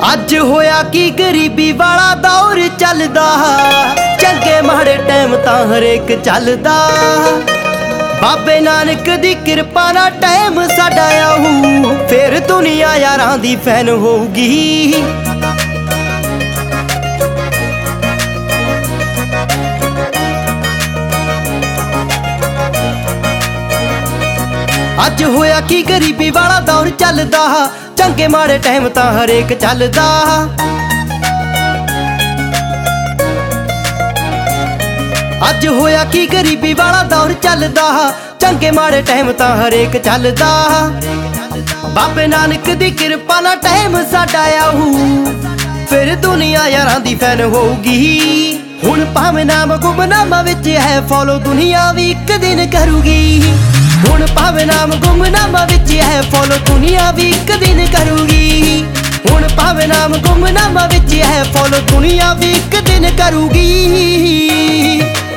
ਅੱਜ ਹੋਇਆ ਕੀ ਗਰੀਬੀ ਵਾਲਾ ਦੌਰ ਚੱਲਦਾ, ਚੰਗੇ ਮਾੜੇ ਟਾਈਮ ਤਾਂ ਹਰੇਕ ਚੱਲਦਾ। ਬਾਬੇ ਨਾਨਕ ਦੀ ਕਿਰਪਾ ਨਾਲ ਟਾਈਮ ਸਾਡਾ ਆਊ, ਫੇਰ ਦੁਨੀਆ ਯਾਰਾਂ ਦੀ ਫੈਨ ਹੋਊਗੀ। ਅੱਜ ਹੋਇਆ ਕੀ ਗਰੀਬੀ ਵਾਲਾ ਦੌਰ ਚੱਲਦਾ, ਚੰਗੇ ਮਾੜੇ ਟਾਈਮ ਤਾਂ ਹਰੇਕ ਚੱਲਦਾ। ਅੱਜ ਹੋਇਆ ਕੀ ਗਰੀਬੀ ਵਾਲਾ ਦੌਰ ਚੱਲਦਾ, ਚੰਗੇ ਮਾੜੇ ਟਾਈਮ ਤਾਂ ਹਰੇਕ ਚੱਲਦਾ। ਬਾਬੇ ਨਾਨਕ ਦੀ ਕਿਰਪਾ ਨਾਲ ਟਾਈਮ ਸਾਡਾ ਆਊ, ਫਿਰ ਦੁਨੀਆ ਯਾਰਾਂ ਦੀ ਫੈਨ ਹੋਊਗੀ। ਹੁਣ ਭਾਵੇਂ ਨਾਮ ਗੁੰਮਨਾਮਾ ਵਿੱਚ ਹੈ ਫੋਲੋ, ਦੁਨੀਆ ਵੀ ਇੱਕ ਦਿਨ ਕਰੂਗੀ। ਹੁਣ ਭਾਵੇਂ ਨਾਮ ਗੁੰਮਨਾਮਾ ਵਿੱਚ ਹੈ ਫੋਲੋ, ਦੁਨੀਆ ਵੀ ਇੱਕ ਦਿਨ ਕਰੂਗੀ। ਹੁਣ ਭਾਵੇਂ ਨਾਮ ਗੁੰਮਨਾਮਾ ਵਿੱਚ ਹੈ ਫੋਲੋ, ਦੁਨੀਆ ਵੀ ਇੱਕ ਦਿਨ ਕਰੂਗੀ।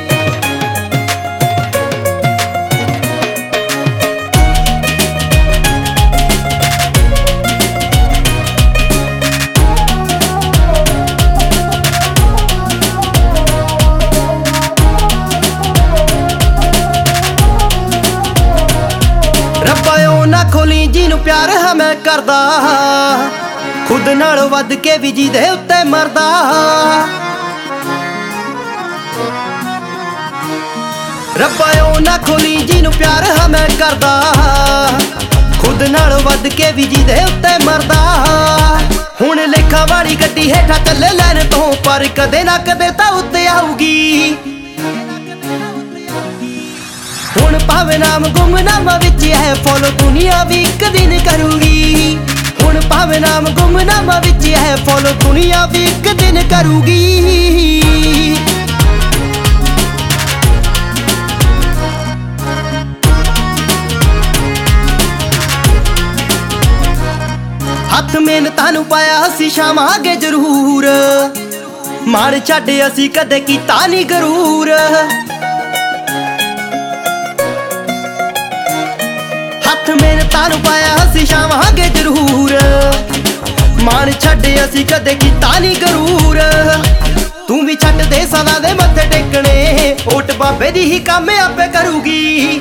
ਨਾ ਖੋਲੀ ਜਿਹਨੂੰ ਪਿਆਰ ਹਾਂ ਮੈਂ ਕਰਦਾ, ਖੁਦ ਨਾਲੋਂ ਵੱਧ ਕੇ ਵੀ ਜਿਹਦੇ ਉੱਤੇ ਮਰਦਾ। ਰੱਬਾ ਉਹ ਨਾ ਖੋਲੀ ਜਿਹਨੂੰ ਪਿਆਰ ਹਾਂ ਮੈਂ ਕਰਦਾ, ਖੁਦ ਨਾਲੋਂ ਵੱਧ ਕੇ ਵੀ ਜਿਹਦੇ ਉੱਤੇ ਮਰਦਾ। ਹੁਣ ਲੇਖਾਂ ਵਾਲੀ ਗੱਡੀ ਹੇਠਾਂ ਚੱਲੇ ਲੈਣ ਤੋਂ, ਪਰ ਕਦੇ ਨਾ ਕਦੇ ਤਾਂ ਉੱਤੇ ਆਊਗੀ। ਹੁਣ ਭਾਵੇਂ ਨਾਮ ਗੁੰਮਨਾਮਾ ਵਿੱਚ ਹੈ ਫੋਲੋ, ਦੁਨੀਆ ਵੀ ਇੱਕ ਦਿਨ ਕਰੂਗੀ। ਹੁਣ ਭਾਵੇਂ ਨਾਮ ਗੁੰਮਨਾਮਾ ਵਿੱਚ ਹੈ ਫੋਲੋ, ਦੁਨੀਆ ਵੀ ਇੱਕ ਦਿਨ ਕਰੂਗੀ। ਹੱਥ ਮਿਹਨਤਾਂ ਨੂੰ ਪਾਇਆ ਅਸੀਂ ਛਾਵਾਂਗੇ ਜ਼ਰੂਰ, ਮਾਰ ਛੱਡ ਅਸੀਂ ਕਦੇ ਕੀਤਾ ਨਹੀਂ ਗਰੂਰ। ਹੱਥ ਮਿਹਨਤਾਂ ਨੂੰ ਪਾਇਆ ਅਸੀਂ ਛਾਵਾਂਗੇ ਜ਼ਰੂਰ, ਮਾਣ ਛੱਡ ਅਸੀਂ ਕਦੇ ਕੀਤਾ ਨਹੀਂ ਗਰੂਰ। ਤੂੰ ਵੀ ਛੱਡ ਦੇ ਸਦਾ ਦੇ ਮੱਥੇ ਟੇਕਣੇ, ਓਟ ਬਾਬੇ ਦੀ ਹੀ ਕੰਮ ਆਪੇ ਕਰੂਗੀ।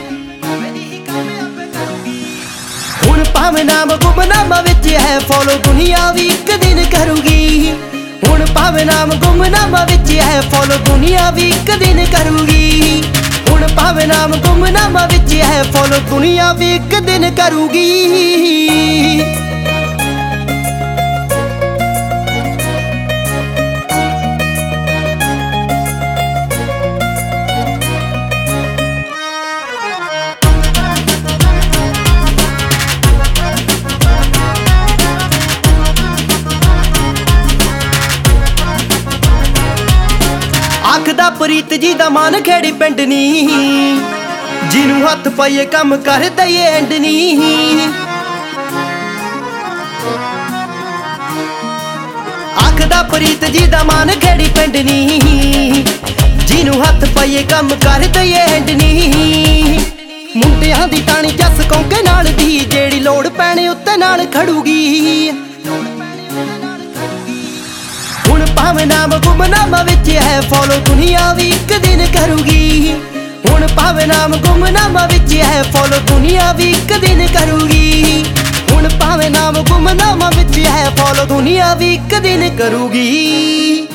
ਹੁਣ ਭਾਵੇਂ ਨਾਮ ਗੁੰਮਨਾਮਾ ਵਿੱਚ ਹੈ ਫੋਲੋ, ਦੁਨੀਆ ਵੀ ਇੱਕ ਦਿਨ ਕਰੂਗੀ। ਹੁਣ ਭਾਵੇਂ ਨਾਮ ਗੁੰਮਨਾਮਾ ਵਿੱਚ ਹੈ ਫੋਲੋ, ਦੁਨੀਆ ਵੀ ਇੱਕ ਦਿਨ ਕਰੂਗੀ। ਹੁਣ ਭਾਵੇਂ ਨਾਮ ਗੁੰਮਨਾਮਾ ਵਿੱਚ ਹੈ ਫੋਲੋ, ਦੁਨੀਆ ਵੀ ਇੱਕ ਦਿਨ ਕਰੂਗੀ। ਆਖਦਾ ਪ੍ਰੀਤ ਜੀ ਦਾ ਮਾਨ ਖੇੜੀ ਪਿੰਡ ਨੀ, ਜਿਹਨੂੰ ਹੱਥ ਪਾਈਏ ਕੰਮ ਕਰ ਦਈਏ ਐਂਡ ਨੀ। ਆਖਦਾ ਪ੍ਰੀਤ ਜੀ ਦਾ ਮਾਨ ਖੇੜੀ ਪਿੰਡ ਨੀ, ਜਿਹਨੂੰ ਹੱਥ ਪਾਈਏ ਕੰਮ ਕਰ ਦਈਏ ਐਂਡ ਨੀ। ਮੁੰਡਿਆਂ ਦੀ ਟਾਣੀ ਜੱਸ ਕੌਂਕੇ ਨਾਲ ਦੀ, ਜਿਹੜੀ ਲੋੜ ਪੈਣੇ ਉੱਤੇ ਨਾਲ ਖੜੂਗੀ। ਹੁਣ ਭਾਵੇਂ ਨਾਮ ਗੁੰਮਨਾਮਾ ਵਿੱਚ ਹੈ ਫੋਲੋ, ਦੁਨੀਆ ਵੀ ਇੱਕ ਦਿਨ ਕਰੂਗੀ। ਹੁਣ ਭਾਵੇਂ ਨਾਮ ਗੁੰਮਨਾਮਾ ਵਿੱਚ ਹੈ ਫੋਲੋ, ਦੁਨੀਆ ਵੀ ਇੱਕ ਦਿਨ ਕਰੂਗੀ। ਹੁਣ ਭਾਵੇਂ ਨਾਮ ਗੁੰਮਨਾਮਾ ਵਿੱਚ ਹੈ ਫੋਲੋ, ਦੁਨੀਆ ਵੀ ਇੱਕ ਦਿਨ ਕਰੂਗੀ।